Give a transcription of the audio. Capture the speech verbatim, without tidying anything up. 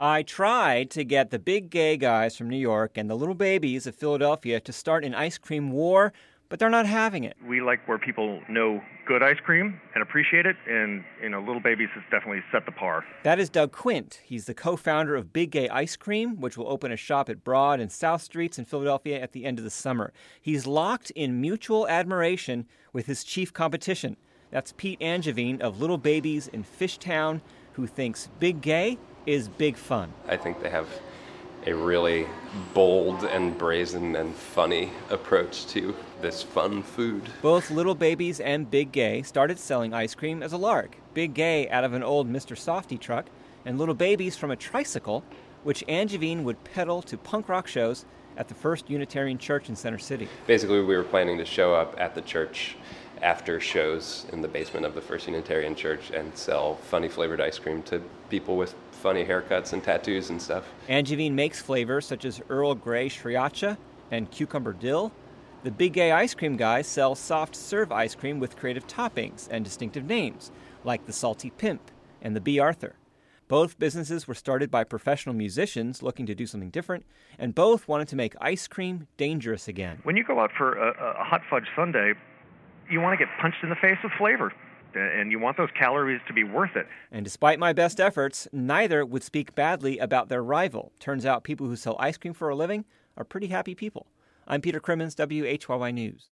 I tried to get the big gay guys from New York and the little babies of Philadelphia to start an ice cream war, but they're not having it. We like where people know good ice cream and appreciate it, and, you know, Little Babies has definitely set the par. That is Doug Quint. He's the co-founder of Big Gay Ice Cream, which will open a shop at Broad and South Streets in Philadelphia at the end of the summer. He's locked in mutual admiration with his chief competition. That's Pete Angevine of Little Babies in Fishtown, who thinks Big Gay is big fun. I think they have a really bold and brazen and funny approach to this fun food. Both Little Babies and Big Gay started selling ice cream as a lark. Big Gay out of an old Mister Softy truck, and Little Babies from a tricycle, which Angevine would pedal to punk rock shows at the First Unitarian Church in Center City. Basically, we were planning to show up at the church after shows in the basement of the First Unitarian Church and sell funny flavored ice cream to people with funny haircuts and tattoos and stuff. Angevine makes flavors such as Earl Grey Sriracha and Cucumber Dill. The Big Gay ice cream guys sell soft serve ice cream with creative toppings and distinctive names, like the Salty Pimp and the B. Arthur. Both businesses were started by professional musicians looking to do something different, and both wanted to make ice cream dangerous again. When you go out for a, a hot fudge sundae, you want to get punched in the face with flavor, and you want those calories to be worth it. And despite my best efforts, neither would speak badly about their rival. Turns out people who sell ice cream for a living are pretty happy people. I'm Peter Crimmins, W H Y Y News.